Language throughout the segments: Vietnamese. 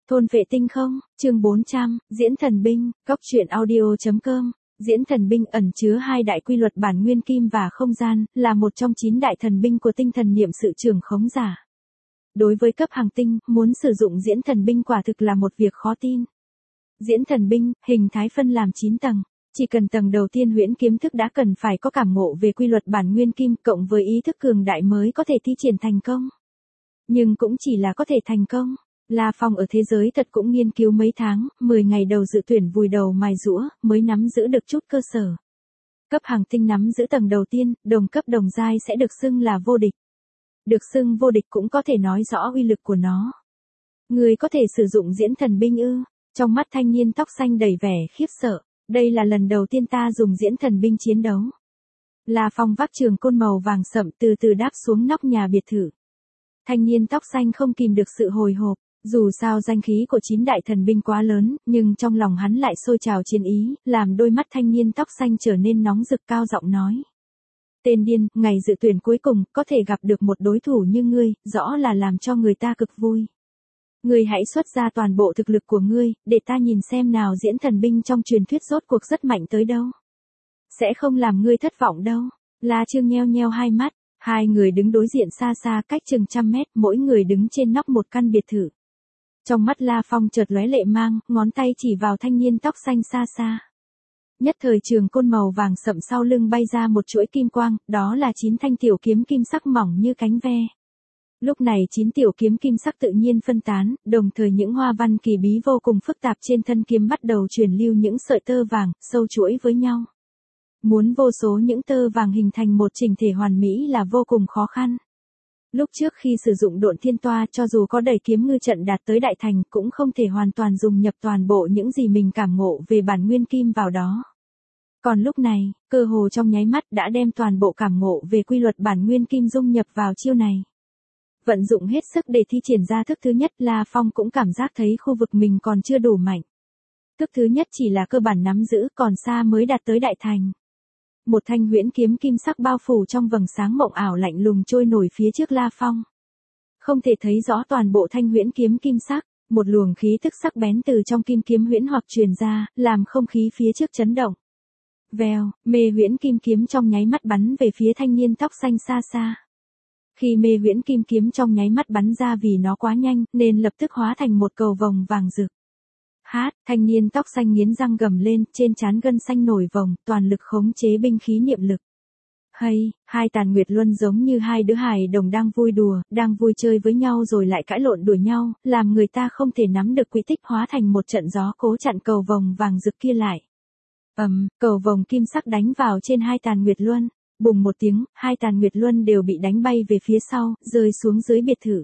Thôn vệ tinh không, chương 400, diễn thần binh, góc truyện audio.com. Diễn thần binh ẩn chứa hai đại quy luật bản nguyên kim và không gian, là một trong 9 đại thần binh của tinh thần niệm sự trưởng khống giả. Đối với cấp hàng tinh, muốn sử dụng diễn thần binh quả thực là một việc khó tin. Diễn thần binh, hình thái phân làm 9 tầng. Chỉ cần tầng đầu tiên huyễn kiếm thức đã cần phải có cảm ngộ về quy luật bản nguyên kim cộng với ý thức cường đại mới có thể thi triển thành công. Nhưng cũng chỉ là có thể thành công. La Phong ở thế giới thật cũng nghiên cứu mấy tháng, 10 ngày đầu dự tuyển vùi đầu mài giũa, mới nắm giữ được chút cơ sở. Cấp hàng tinh nắm giữ tầng đầu tiên, đồng cấp đồng giai sẽ được xưng là vô địch. Được xưng vô địch cũng có thể nói rõ uy lực của nó. Người có thể sử dụng diễn thần binh ư? Trong mắt thanh niên tóc xanh đầy vẻ khiếp sợ, đây là lần đầu tiên ta dùng diễn thần binh chiến đấu. La Phong vác trường côn màu vàng sậm từ từ đáp xuống nóc nhà biệt thự. Thanh niên tóc xanh không kìm được sự hồi hộp. Dù sao danh khí của 9 đại thần binh quá lớn, nhưng trong lòng hắn lại sôi trào chiến ý, làm đôi mắt thanh niên tóc xanh trở nên nóng rực cao giọng nói. Tên điên, ngày dự tuyển cuối cùng, có thể gặp được một đối thủ như ngươi, rõ là làm cho người ta cực vui. Ngươi hãy xuất ra toàn bộ thực lực của ngươi, để ta nhìn xem nào diễn thần binh trong truyền thuyết rốt cuộc rất mạnh tới đâu. Sẽ không làm ngươi thất vọng đâu. La Trương nheo nheo hai mắt, hai người đứng đối diện xa xa cách chừng 100 mét, mỗi người đứng trên nóc một căn biệt thự. Trong mắt La Phong chợt lóe lệ mang, ngón tay chỉ vào thanh niên tóc xanh xa xa. Nhất thời trường côn màu vàng sậm sau lưng bay ra một chuỗi kim quang, đó là 9 thanh tiểu kiếm kim sắc mỏng như cánh ve. Lúc này 9 tiểu kiếm kim sắc tự nhiên phân tán, đồng thời những hoa văn kỳ bí vô cùng phức tạp trên thân kiếm bắt đầu truyền lưu những sợi tơ vàng, sâu chuỗi với nhau. Muốn vô số những tơ vàng hình thành một chỉnh thể hoàn mỹ là vô cùng khó khăn. Lúc trước khi sử dụng độn thiên toa cho dù có đẩy kiếm ngư trận đạt tới đại thành cũng không thể hoàn toàn dùng nhập toàn bộ những gì mình cảm ngộ về bản nguyên kim vào đó. Còn lúc này, cơ hồ trong nháy mắt đã đem toàn bộ cảm ngộ về quy luật bản nguyên kim dung nhập vào chiêu này. Vận dụng hết sức để thi triển ra thức thứ nhất, La Phong cũng cảm giác thấy khu vực mình còn chưa đủ mạnh. Thức thứ nhất chỉ là cơ bản nắm giữ, còn xa mới đạt tới đại thành. Một thanh huyễn kiếm kim sắc bao phủ trong vầng sáng mộng ảo lạnh lùng trôi nổi phía trước La Phong. Không thể thấy rõ toàn bộ thanh huyễn kiếm kim sắc, một luồng khí tức sắc bén từ trong kim kiếm huyễn hoặc truyền ra, làm không khí phía trước chấn động. Vèo, mê huyễn kim kiếm trong nháy mắt bắn về phía thanh niên tóc xanh xa xa. Khi mê huyễn kim kiếm trong nháy mắt bắn ra vì nó quá nhanh, nên lập tức hóa thành một cầu vồng vàng rực. Thanh niên tóc xanh nghiến răng gầm lên, trên trán gân xanh nổi vòng, toàn lực khống chế binh khí niệm lực. Hai tàn nguyệt luân giống như hai đứa hài đồng đang vui đùa, đang vui chơi với nhau rồi lại cãi lộn đùa nhau, làm người ta không thể nắm được quỹ tích, hóa thành một trận gió cố chặn cầu vồng vàng rực kia lại. Cầu vồng kim sắc đánh vào trên hai tàn nguyệt luân, bùng một tiếng, hai tàn nguyệt luân đều bị đánh bay về phía sau, rơi xuống dưới biệt thự.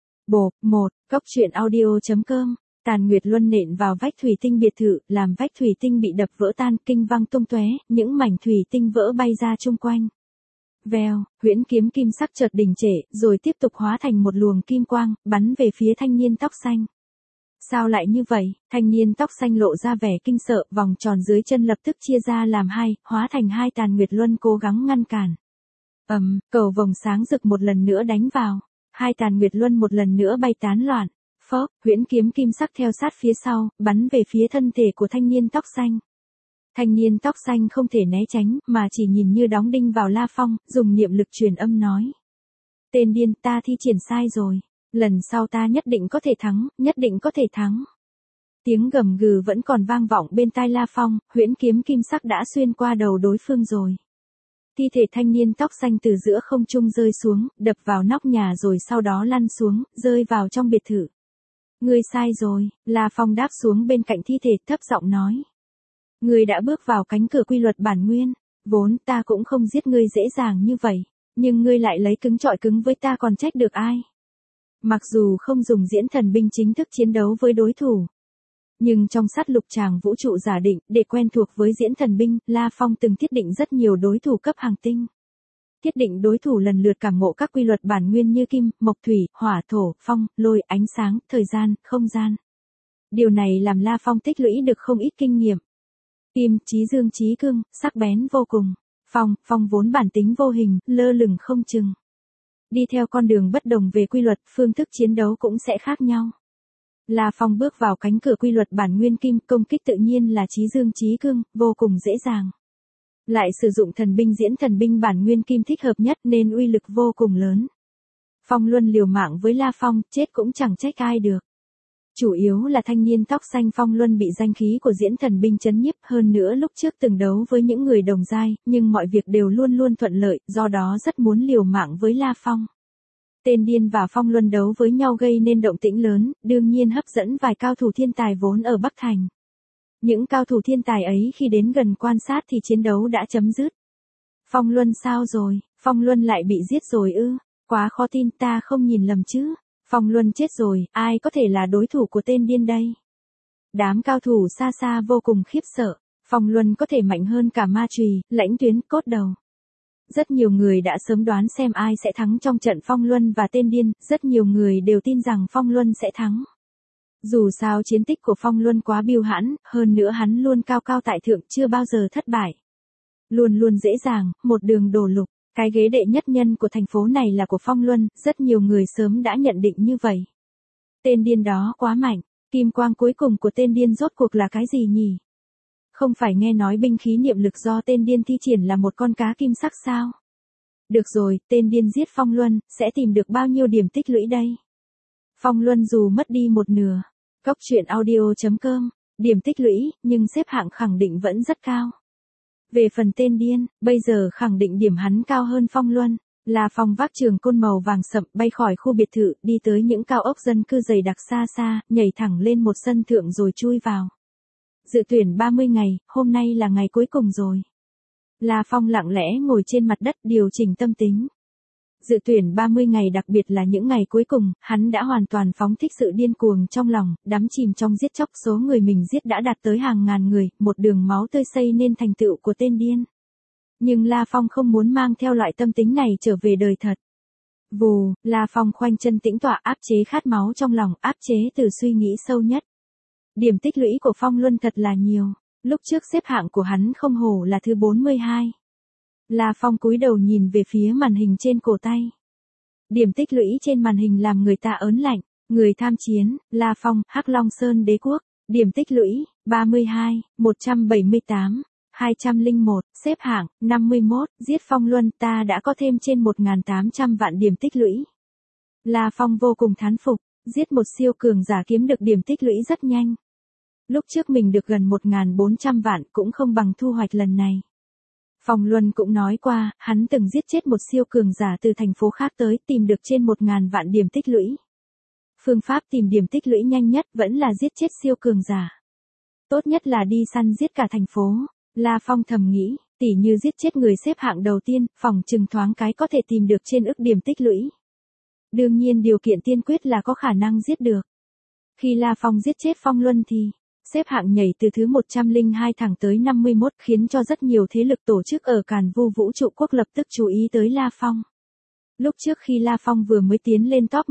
Góc truyện audio.com. Tàn nguyệt luân nện vào vách thủy tinh biệt thự, làm vách thủy tinh bị đập vỡ tan, kinh vang tung tóe, những mảnh thủy tinh vỡ bay ra chung quanh. Vèo, huyễn kiếm kim sắc chợt đình trệ, rồi tiếp tục hóa thành một luồng kim quang, bắn về phía thanh niên tóc xanh. Sao lại như vậy? Thanh niên tóc xanh lộ ra vẻ kinh sợ, vòng tròn dưới chân lập tức chia ra làm hai, hóa thành hai tàn nguyệt luân cố gắng ngăn cản. Cầu vồng sáng rực một lần nữa đánh vào, hai tàn nguyệt luân một lần nữa bay tán loạn. Huyễn kiếm kim sắc theo sát phía sau, bắn về phía thân thể của thanh niên tóc xanh. Thanh niên tóc xanh không thể né tránh, mà chỉ nhìn như đóng đinh vào La Phong, dùng niệm lực truyền âm nói. Tên điên, ta thi triển sai rồi. Lần sau ta nhất định có thể thắng, nhất định có thể thắng. Tiếng gầm gừ vẫn còn vang vọng bên tai La Phong, huyễn kiếm kim sắc đã xuyên qua đầu đối phương rồi. Thi thể thanh niên tóc xanh từ giữa không trung rơi xuống, đập vào nóc nhà rồi sau đó lăn xuống, rơi vào trong biệt thự. Ngươi sai rồi, La Phong đáp xuống bên cạnh thi thể, thấp giọng nói. Ngươi đã bước vào cánh cửa quy luật bản nguyên, vốn ta cũng không giết ngươi dễ dàng như vậy, nhưng ngươi lại lấy cứng chọi cứng với ta còn trách được ai. Mặc dù không dùng diễn thần binh chính thức chiến đấu với đối thủ, nhưng trong sát lục tràng vũ trụ giả định, để quen thuộc với diễn thần binh, La Phong từng thiết định rất nhiều đối thủ cấp hàng tinh. Thiết định đối thủ lần lượt cảm ngộ các quy luật bản nguyên như kim, mộc thủy, hỏa thổ, phong, lôi, ánh sáng, thời gian, không gian. Điều này làm La Phong tích lũy được không ít kinh nghiệm. Kim, chí dương chí cương, sắc bén vô cùng. Phong vốn bản tính vô hình, lơ lửng không chừng. Đi theo con đường bất đồng về quy luật, phương thức chiến đấu cũng sẽ khác nhau. La Phong bước vào cánh cửa quy luật bản nguyên kim, công kích tự nhiên là chí dương chí cương, vô cùng dễ dàng. Lại sử dụng thần binh diễn thần binh bản nguyên kim thích hợp nhất nên uy lực vô cùng lớn. Phong Luân liều mạng với La Phong, chết cũng chẳng trách ai được. Chủ yếu là thanh niên tóc xanh Phong Luân bị danh khí của diễn thần binh chấn nhiếp, hơn nữa lúc trước từng đấu với những người đồng giai, nhưng mọi việc đều luôn luôn thuận lợi, do đó rất muốn liều mạng với La Phong. Tên điên và Phong Luân đấu với nhau gây nên động tĩnh lớn, đương nhiên hấp dẫn vài cao thủ thiên tài vốn ở Bắc Thành. Những cao thủ thiên tài ấy khi đến gần quan sát thì chiến đấu đã chấm dứt. Phong Luân sao rồi? Phong Luân lại bị giết rồi ư? Quá khó tin, ta không nhìn lầm chứ? Phong Luân chết rồi, ai có thể là đối thủ của tên điên đây? Đám cao thủ xa xa vô cùng khiếp sợ, Phong Luân có thể mạnh hơn cả ma chùy, lãnh tuyến, cốt đầu. Rất nhiều người đã sớm đoán xem ai sẽ thắng trong trận Phong Luân và tên điên, rất nhiều người đều tin rằng Phong Luân sẽ thắng. Dù sao chiến tích của Phong Luân quá biêu hãn, hơn nữa hắn luôn cao cao tại thượng, chưa bao giờ thất bại. Luôn luôn dễ dàng, một đường đổ lục, cái ghế đệ nhất nhân của thành phố này là của Phong Luân, rất nhiều người sớm đã nhận định như vậy. Tên điên đó quá mạnh, kim quang cuối cùng của tên điên rốt cuộc là cái gì nhỉ? Không phải nghe nói binh khí niệm lực do tên điên thi triển là một con cá kim sắc sao? Được rồi, tên điên giết Phong Luân, sẽ tìm được bao nhiêu điểm tích lũy đây? Phong Luân dù mất đi một nửa. Cốc truyện audio.com, điểm tích lũy, nhưng xếp hạng khẳng định vẫn rất cao. Về phần tên điên, bây giờ khẳng định điểm hắn cao hơn Phong Luân. La Phong vác trường côn màu vàng sậm bay khỏi khu biệt thự, đi tới những cao ốc dân cư dày đặc xa xa, nhảy thẳng lên một sân thượng rồi chui vào. Dự tuyển 30 ngày, hôm nay là ngày cuối cùng rồi. La Phong lặng lẽ ngồi trên mặt đất điều chỉnh tâm tính. Dự tuyển 30 ngày đặc biệt là những ngày cuối cùng, hắn đã hoàn toàn phóng thích sự điên cuồng trong lòng, đắm chìm trong giết chóc, số người mình giết đã đạt tới hàng ngàn người, một đường máu tươi xây nên thành tựu của tên điên. Nhưng La Phong không muốn mang theo loại tâm tính này trở về đời thật. Vù, La Phong khoanh chân tĩnh tọa, áp chế khát máu trong lòng, áp chế từ suy nghĩ sâu nhất. Điểm tích lũy của Phong Luân thật là nhiều, lúc trước xếp hạng của hắn không hổ là thứ 42. La Phong cúi đầu nhìn về phía màn hình trên cổ tay. Điểm tích lũy trên màn hình làm người ta ớn lạnh, người tham chiến, La Phong, Hắc Long Sơn Đế Quốc, điểm tích lũy, 32, 178, 201, xếp hạng, 51, giết Phong Luân, ta đã có thêm trên 1.800 vạn điểm tích lũy. La Phong vô cùng thán phục, giết một siêu cường giả kiếm được điểm tích lũy rất nhanh. Lúc trước mình được gần 1.400 vạn cũng không bằng thu hoạch lần này. Phong Luân cũng nói qua, hắn từng giết chết một siêu cường giả từ thành phố khác tới, tìm được trên 1.000 vạn điểm tích lũy. Phương pháp tìm điểm tích lũy nhanh nhất vẫn là giết chết siêu cường giả. Tốt nhất là đi săn giết cả thành phố. La Phong thầm nghĩ, tỉ như giết chết người xếp hạng đầu tiên, phòng chừng thoáng cái có thể tìm được trên ức điểm tích lũy. Đương nhiên điều kiện tiên quyết là có khả năng giết được. Khi La Phong giết chết Phong Luân thì xếp hạng nhảy từ thứ 102 thẳng tới 51, khiến cho rất nhiều thế lực tổ chức ở Càn Vu Vũ trụ quốc lập tức chú ý tới La Phong. Lúc trước khi La Phong vừa mới tiến lên top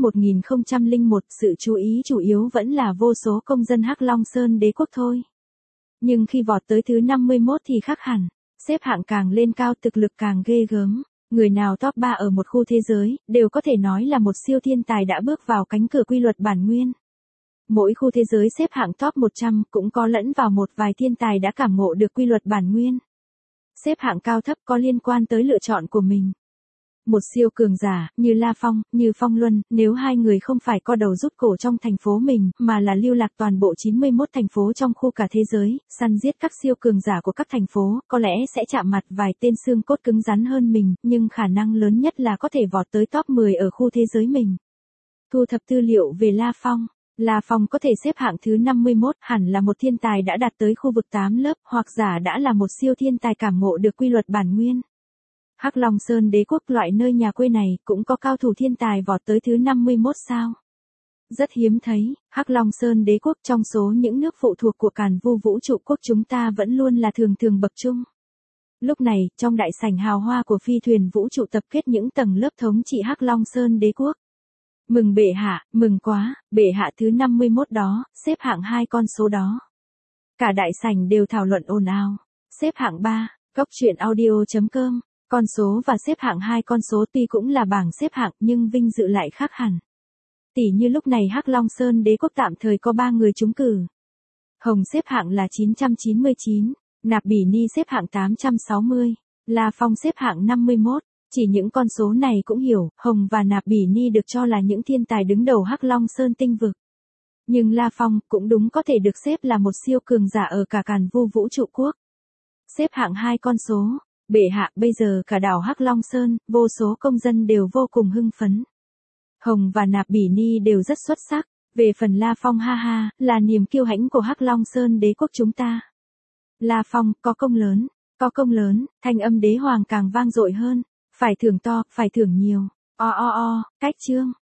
1001, sự chú ý chủ yếu vẫn là vô số công dân Hắc Long Sơn Đế Quốc thôi. Nhưng khi vọt tới thứ 51 thì khác hẳn, xếp hạng càng lên cao, thực lực càng ghê gớm. Người nào top 3 ở một khu thế giới, đều có thể nói là một siêu thiên tài đã bước vào cánh cửa quy luật bản nguyên. Mỗi khu thế giới xếp hạng top 100 cũng có lẫn vào một vài thiên tài đã cảm ngộ được quy luật bản nguyên. Xếp hạng cao thấp có liên quan tới lựa chọn của mình. Một siêu cường giả, như La Phong, như Phong Luân, nếu hai người không phải co đầu rút cổ trong thành phố mình, mà là lưu lạc toàn bộ 91 thành phố trong khu cả thế giới, săn giết các siêu cường giả của các thành phố, có lẽ sẽ chạm mặt vài tên xương cốt cứng rắn hơn mình, nhưng khả năng lớn nhất là có thể vọt tới top 10 ở khu thế giới mình. Thu thập tư liệu về La Phong. La Phong có thể xếp hạng thứ 51, hẳn là một thiên tài đã đạt tới khu vực 8 lớp, hoặc giả đã là một siêu thiên tài cảm ngộ được quy luật bản nguyên. Hắc Long Sơn Đế Quốc, loại nơi nhà quê này, cũng có cao thủ thiên tài vọt tới thứ 51 sao? Rất hiếm thấy, Hắc Long Sơn Đế Quốc trong số những nước phụ thuộc của Càn Vu Vũ trụ quốc chúng ta vẫn luôn là thường bậc trung. Lúc này, trong đại sảnh hào hoa của phi thuyền vũ trụ tập kết những tầng lớp thống trị Hắc Long Sơn Đế Quốc. Mừng bệ hạ, mừng quá, bệ hạ thứ 51 đó, xếp hạng 2 con số đó. Cả đại sảnh đều thảo luận ồn ào. Xếp hạng 3, cốc truyện audio.com, con số và xếp hạng 2 con số tuy cũng là bảng xếp hạng nhưng vinh dự lại khác hẳn. Tỷ như lúc này Hắc Long Sơn đế quốc tạm thời có 3 người trúng cử. Hồng xếp hạng là 999, Nạp Bỉ Ni xếp hạng 860, La Phong xếp hạng 51. Chỉ những con số này cũng hiểu, Hồng và Nạp Bỉ Ni được cho là những thiên tài đứng đầu Hắc Long Sơn tinh vực. Nhưng La Phong cũng đúng có thể được xếp là một siêu cường giả ở cả Càn Vu vũ trụ quốc. Xếp hạng 2 con số, bệ hạ bây giờ cả đảo Hắc Long Sơn, vô số công dân đều vô cùng hưng phấn. Hồng và Nạp Bỉ Ni đều rất xuất sắc, về phần La Phong ha ha, là niềm kiêu hãnh của Hắc Long Sơn đế quốc chúng ta. La Phong, có công lớn, thanh âm đế hoàng càng vang dội hơn, phải thưởng to, phải thưởng nhiều, cách chương.